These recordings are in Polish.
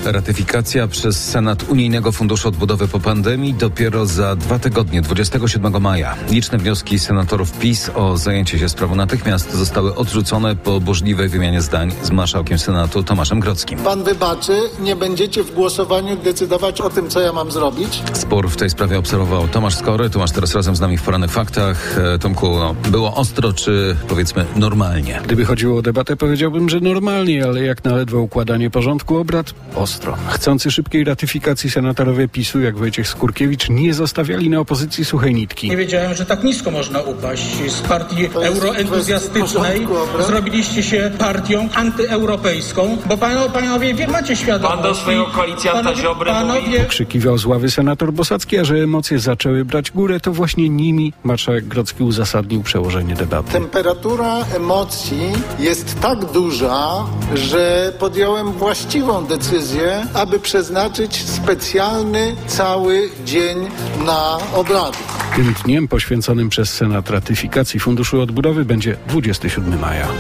Ratyfikacja przez Senat Unijnego Funduszu Odbudowy po pandemii dopiero za 2 tygodnie, 27 maja. Liczne wnioski senatorów PiS o zajęcie się sprawą natychmiast zostały odrzucone po burzliwej wymianie zdań z marszałkiem Senatu Tomaszem Grodzkim. Pan wybaczy, nie będziecie w głosowaniu decydować o tym, co ja mam zrobić? Spór w tej sprawie obserwował Tomasz Skory. Tomasz teraz razem z nami w Porannych Faktach. Tomku, było ostro czy powiedzmy normalnie? Gdyby chodziło o debatę, powiedziałbym, że normalnie, ale jak na ledwo układanie porządku obrad, ostro. Chcący szybkiej ratyfikacji senatorowie PiS-u, jak Wojciech Skurkiewicz, nie zostawiali na opozycji suchej nitki. Nie wiedziałem, że tak nisko można upaść. Z partii euroentuzjastycznej zrobiliście się partią antyeuropejską, bo panowie, macie świadomość. Pan do swojego koalicjanta Ziobry mówi. Pokrzykiwał z ławy senator Bosacki, a że emocje zaczęły brać górę, to właśnie nimi marszałek Grodzki uzasadnił przełożenie debaty. Temperatura emocji jest tak duża, że podjąłem właściwą decyzję, aby przeznaczyć specjalny cały dzień na obrady. Tym dniem poświęconym przez Senat ratyfikacji Funduszu Odbudowy będzie 27 maja.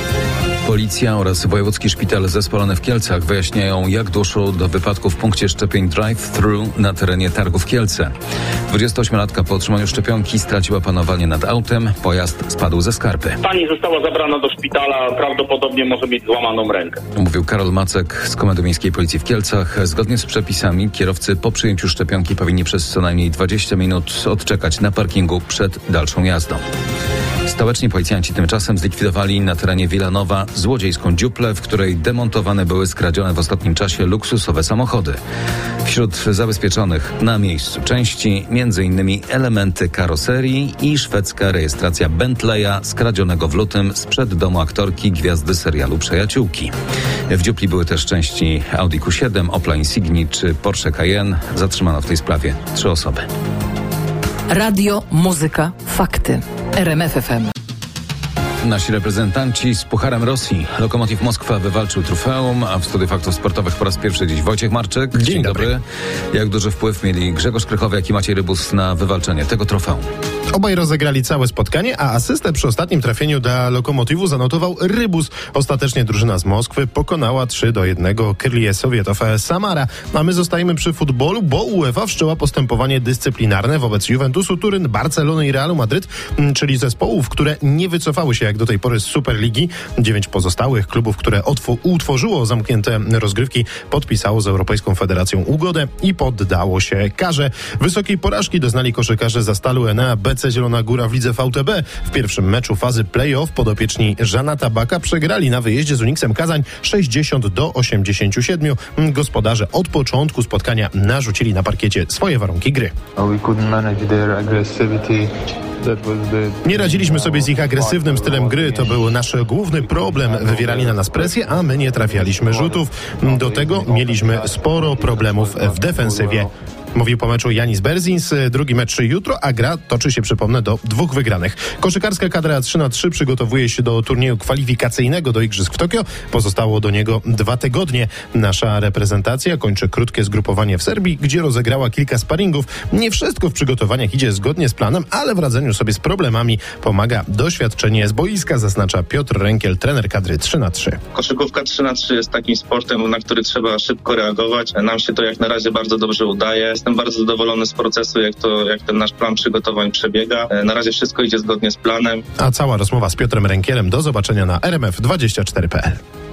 Policja oraz Wojewódzki Szpital Zespolony w Kielcach wyjaśniają, jak doszło do wypadku w punkcie szczepień drive-thru na terenie Targów Kielce. 28-latka po otrzymaniu szczepionki straciła panowanie nad autem, pojazd spadł ze skarpy. Pani została zabrana do szpitala, prawdopodobnie może mieć złamaną rękę. Mówił Karol Macek z Komendy Miejskiej Policji w Kielcach. Zgodnie z przepisami kierowcy po przyjęciu szczepionki powinni przez co najmniej 20 minut odczekać na parkingu przed dalszą jazdą. Stołeczni policjanci tymczasem zlikwidowali na terenie Wilanowa złodziejską dziuplę, w której demontowane były skradzione w ostatnim czasie luksusowe samochody. Wśród zabezpieczonych na miejscu części m.in. elementy karoserii i szwedzka rejestracja Bentleya skradzionego w lutym sprzed domu aktorki gwiazdy serialu Przyjaciółki. W dziupli były też części Audi Q7, Opla Insigni czy Porsche Cayenne. Zatrzymano w tej sprawie 3 osoby. Radio, muzyka, fakty. RMF FM. Nasi reprezentanci z Pucharem Rosji. Lokomotiv Moskwa wywalczył trofeum, a w studiu faktów sportowych po raz pierwszy dziś Wojciech Marczyk. Dzień dobry. Jak duży wpływ mieli Grzegorz Krychowy, jak i Maciej Rybus na wywalczenie tego trofeum? Obaj rozegrali całe spotkanie, a asystę przy ostatnim trafieniu dla Lokomotivu zanotował Rybus. Ostatecznie drużyna z Moskwy pokonała 3-1 Krylie Sowietow Samara. A my zostajemy przy futbolu, bo UEFA wszczęła postępowanie dyscyplinarne wobec Juventusu Turyn, Barcelony i Realu Madryt, czyli zespołów, które nie wycofały się jak do tej pory z Superligi. 9 pozostałych klubów, które utworzyło zamknięte rozgrywki, podpisało z Europejską Federacją ugodę i poddało się karze. Wysokiej porażki doznali koszykarze Zastalu Enea BC Zielona Góra w lidze VTB. W pierwszym meczu fazy play-off podopieczni Żana Tabaka przegrali na wyjeździe z Uniksem Kazań 60-87. Gospodarze od początku spotkania narzucili na parkiecie swoje warunki gry. Nie radziliśmy sobie z ich agresywnym stylem gry. To był nasz główny problem. Wywierali na nas presję, a my nie trafialiśmy rzutów. Do tego mieliśmy sporo problemów w defensywie. Mówił po meczu Janis Berzins. Drugi mecz jutro, a gra toczy się, przypomnę, do 2 wygranych. Koszykarska kadra 3x3 przygotowuje się do turnieju kwalifikacyjnego do Igrzysk w Tokio. Pozostało do niego 2 tygodnie. Nasza reprezentacja kończy krótkie zgrupowanie w Serbii, gdzie rozegrała kilka sparingów. Nie wszystko w przygotowaniach idzie zgodnie z planem, ale w radzeniu sobie z problemami pomaga doświadczenie z boiska, zaznacza Piotr Rękiel, trener kadry 3x3. Koszykówka 3x3 jest takim sportem, na który trzeba szybko reagować. Nam się to jak na razie bardzo dobrze udaje. Jestem bardzo zadowolony z procesu, jak ten nasz plan przygotowań przebiega. Na razie wszystko idzie zgodnie z planem. A cała rozmowa z Piotrem Rękielem do zobaczenia na rmf24.pl.